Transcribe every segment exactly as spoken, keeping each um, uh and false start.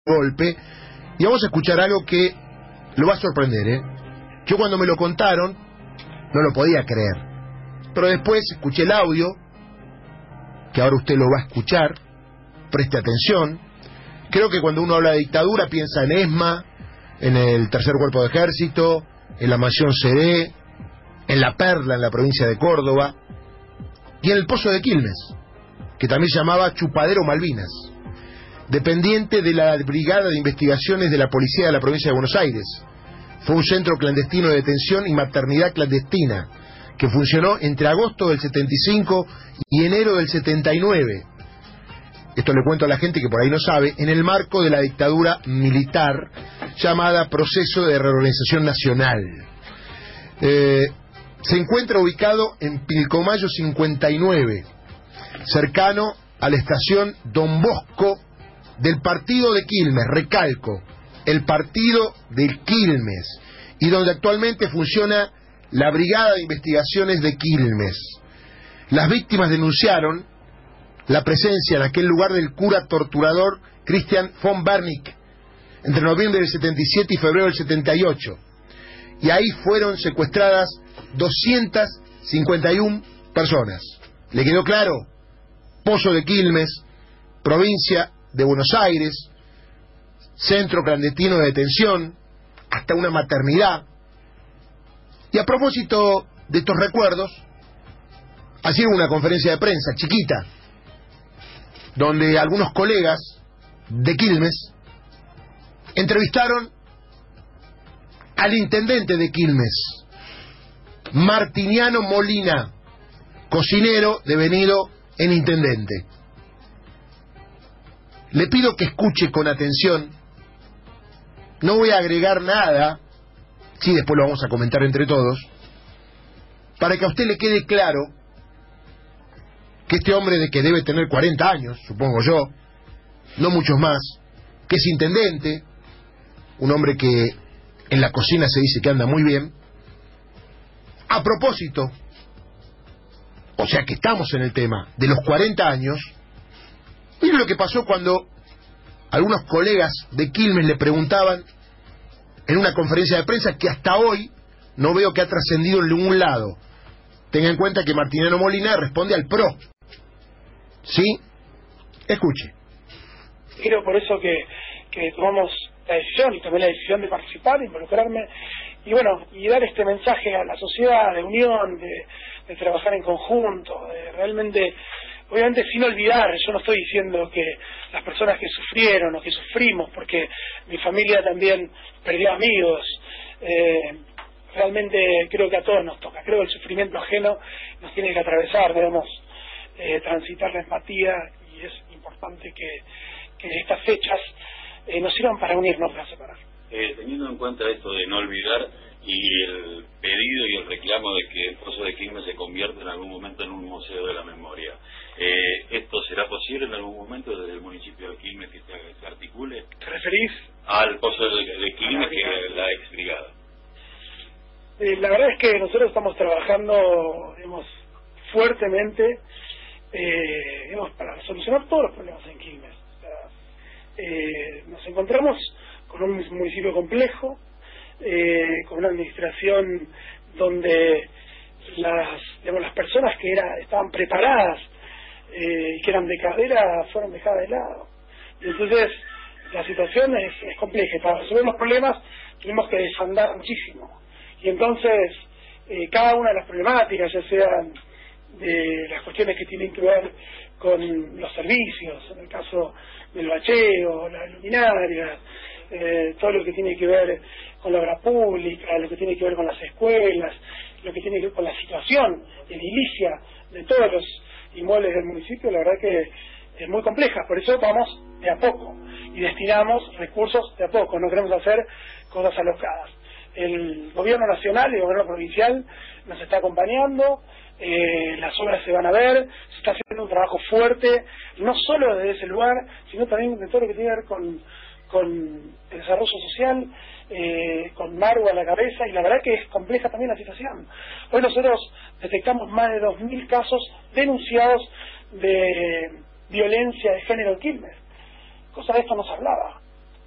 golpe, y vamos a escuchar algo que lo va a sorprender, ¿eh? Yo cuando me lo contaron no lo podía creer, pero después escuché el audio, que ahora usted lo va a escuchar, preste atención. Creo que cuando uno habla de dictadura piensa en ESMA, en el Tercer Cuerpo de Ejército, en la Mansión C D, en La Perla, en la provincia de Córdoba, y en el Pozo de Quilmes, que también se llamaba Chupadero Malvinas, dependiente de la Brigada de Investigaciones de la Policía de la Provincia de Buenos Aires. Fue un centro clandestino de detención y maternidad clandestina que funcionó entre agosto del setenta y cinco y enero del setenta y nueve. Esto le cuento a la gente que por ahí no sabe, en el marco de la dictadura militar llamada Proceso de Reorganización Nacional. Eh, se encuentra ubicado en Pilcomayo cincuenta y nueve, cercano a la estación Don Bosco del partido de Quilmes, recalco, el partido de Quilmes, y donde actualmente funciona la Brigada de Investigaciones de Quilmes. Las víctimas denunciaron la presencia en aquel lugar del cura torturador Christian von Bernick entre noviembre del setenta y siete y febrero del setenta y ocho, y ahí fueron secuestradas doscientas cincuenta y una personas. ¿Le quedó claro? Pozo de Quilmes, provincia de Buenos Aires, centro clandestino de detención, hasta una maternidad. Y a propósito de estos recuerdos, ayer hubo una conferencia de prensa chiquita, donde algunos colegas de Quilmes entrevistaron al intendente de Quilmes, Martiniano Molina, cocinero devenido en intendente. Le pido que escuche con atención, no voy a agregar nada, sí, después lo vamos a comentar entre todos, para que a usted le quede claro que este hombre, de que debe tener cuarenta años, supongo yo, no muchos más, que es intendente, un hombre que en la cocina se dice que anda muy bien. A propósito, o sea que estamos en el tema de los cuarenta años, miren lo que pasó cuando algunos colegas de Quilmes le preguntaban en una conferencia de prensa que hasta hoy no veo que ha trascendido en ningún lado. Tenga en cuenta que Martiniano Molina responde al PRO. ¿Sí? Escuche. Creo por eso que, que tomamos la decisión, y tomé la decisión de participar, de involucrarme, y bueno, y dar este mensaje a la sociedad de unión, de, de trabajar en conjunto, de realmente, obviamente sin olvidar, yo no estoy diciendo que las personas que sufrieron o que sufrimos, porque mi familia también perdió amigos, eh, realmente creo que a todos nos toca, creo que el sufrimiento ajeno nos tiene que atravesar, debemos eh, transitar la empatía, y es importante que, que estas fechas eh, nos sirvan para unirnos, para separar. Eh, teniendo en cuenta esto de no olvidar y el pedido y el reclamo de que el Pozo de Quilmes se convierta en algún momento en un museo de la memoria, eh, ¿esto será posible en algún momento desde el municipio de Quilmes que se, se articule? ¿Te referís? Al Pozo de, de Quilmes, que es la ex brigada. Eh, la verdad es que nosotros estamos trabajando, digamos, fuertemente, eh, digamos, para solucionar todos los problemas en Quilmes. O sea, eh, nos encontramos con un municipio complejo, eh, con una administración donde las, digamos, las personas que era, estaban preparadas y eh, que eran de carrera fueron dejadas de lado. Entonces la situación es, es compleja. Para resolver los problemas tenemos que desandar muchísimo, y entonces eh, cada una de las problemáticas, ya sean de las cuestiones que tienen que ver con los servicios, en el caso del bacheo, las luminarias, eh, todo lo que tiene que ver con la obra pública, lo que tiene que ver con las escuelas, lo que tiene que ver con la situación edilicia de todos los inmuebles del municipio, la verdad que es muy compleja. Por eso vamos de a poco y destinamos recursos de a poco, no queremos hacer cosas alocadas. El gobierno nacional y el gobierno provincial nos está acompañando, eh, las obras se van a ver, se está haciendo un trabajo fuerte, no solo desde ese lugar, sino también de todo lo que tiene que ver con, con el desarrollo social, eh, con Maru a la cabeza, y la verdad que es compleja también la situación. Hoy nosotros detectamos más de dos mil casos denunciados de violencia de género en Quilmes. Cosa de esto no se hablaba.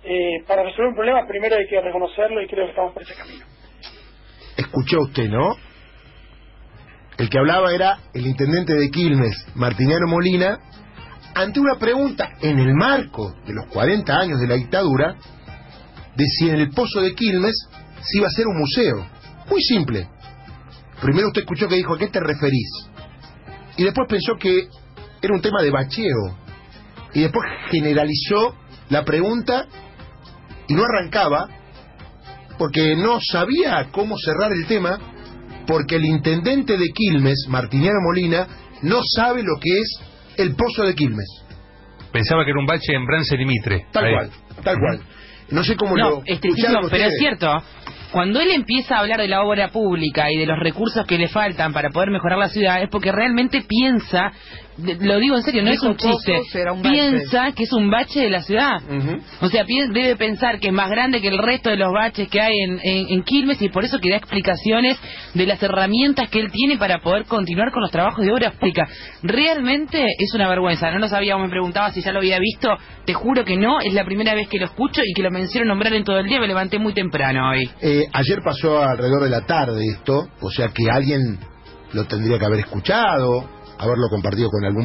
eh, para resolver un problema primero hay que reconocerlo y creo que estamos por ese camino. Escuchó usted, ¿no? El que hablaba era el intendente de Quilmes, Martiniano Molina, ante una pregunta en el marco de los cuarenta años de la dictadura, de si en el Pozo de Quilmes se iba a hacer un museo. Muy simple. Primero usted escuchó que dijo, ¿a qué te referís? Y después pensó que era un tema de bacheo. Y después generalizó la pregunta y no arrancaba porque no sabía cómo cerrar el tema, porque el intendente de Quilmes, Martiniano Molina, no sabe lo que es el Pozo de Quilmes. Pensaba que era un bache en Bransen y Mitre. Tal Ahí. cual, tal cual. No sé cómo no, lo este, escucharon no, pero es ustedes. cierto. Cuando él empieza a hablar de la obra pública y de los recursos que le faltan para poder mejorar la ciudad, es porque realmente piensa, lo digo en serio, no es un chiste, un piensa que es un bache de la ciudad. Uh-huh. O sea, pi- debe pensar que es más grande que el resto de los baches que hay en, en, en Quilmes, y por eso que da explicaciones de las herramientas que él tiene para poder continuar con los trabajos de obra pública. Realmente es una vergüenza. No lo sabía, me preguntaba si ya lo había visto. Te juro que no, es la primera vez que lo escucho y que lo menciono nombrar en todo el día. Me levanté muy temprano hoy. Eh, ayer pasó alrededor de la tarde esto, o sea que alguien lo tendría que haber escuchado, haberlo compartido con algún